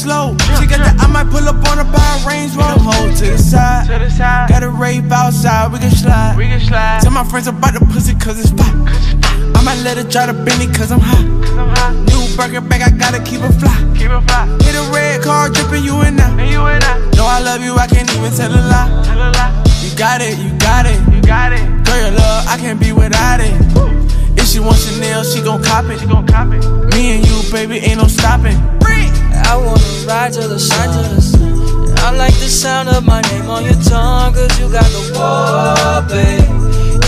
slow. She got that, I might pull up on her by a Range Rover. Hold to the side. Got a rave outside, we can slide. Tell my friends about the pussy cause it's fly. I might let her drive the Bentley cause I'm hot. New Birkin bag, I gotta keep it fly. Hit a red car, drippin' you and I. Know I love you, I can't even tell a lie. You got it, you got it. Girl, your love, I can't be without it. If she wants Chanel, she gon' cop it. Me and you, baby, ain't no stopping. I wanna ride to the sun. I like the sound of my name on your tongue, cause you got the wall, babe.